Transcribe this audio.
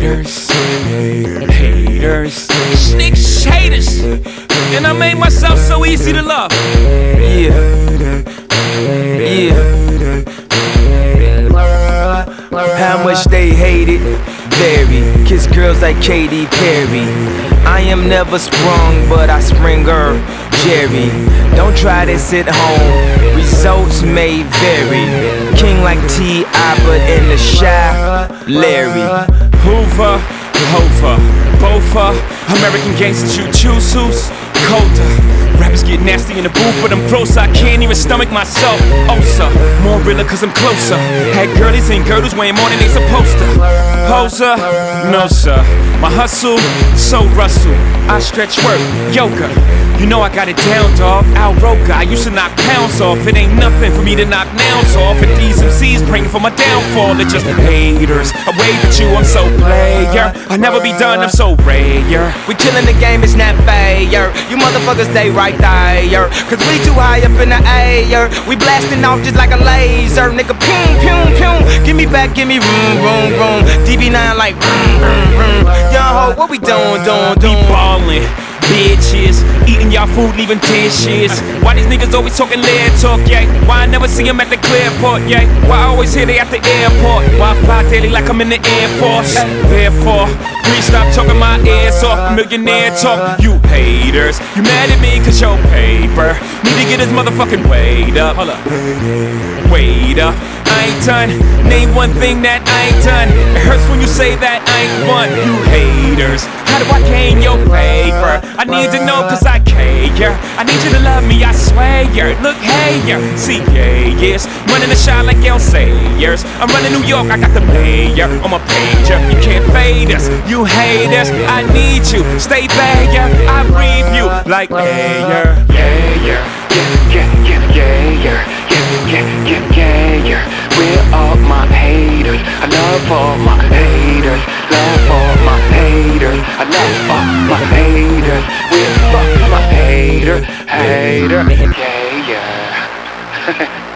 haters, snitch haters, and I made myself so easy to love. Yeah. How much they hate it, vary. Kiss girls like Katy Perry. I am never sprung, but I spring her, Jerry. Don't try this at home, results may vary. King like T.I., but in the shy, Larry. Hoover, Hover, Bofa, American gangsters, you choose who's colder. Rappers get nasty in the booth, but I'm close, I can't even stomach myself. Osa, more realer cause I'm closer. Had girlies and girdles weighing more than they supposed to. Poser, no sir. My hustle, so Russell. I stretch work, yoga. You know I got it down, dog. Al Roker, I used to knock pounds off. It ain't nothing for me to knock nouns off. And these MCs praying for my downfall. They're just haters. I wave at you, I'm so player. I'll never be done, I'm so rare. We killing the game, it's not fair. You motherfuckers stay right there. Cause we too high up in the air. We blasting off just like a laser. Nigga, boom, boom, boom. Give me back, give me room, room, room. DB9 like room, room, room. Young ho, what we doing? We ballin'. Bitches, eating y'all food, leaving dishes. Why these niggas always talking lead talk, yeah? Why I never see them at the Clearport, yeah? Why I always hear they at the airport? Why I fly daily like I'm in the Air Force? Therefore, please stop talking my ears off. Millionaire talk, you haters. You mad at me cause your paper need to get his motherfucking weight up. Hold up. Wait up, I ain't done. Name one thing that I ain't done. It hurts when you say that I ain't one. You haters, how do I gain your favor? I need to know cause I care. I need you to love me, I swear. Look, hey, see, yes. Running the shine like El Sayers. I'm running New York, I got the mayor on my pager. You can't fade us, you hate us. I need you, stay back, I breathe you like air. We're all my haters. I love all my haters. Love all my haters. I love all my haters. We're all my haters. Yeah.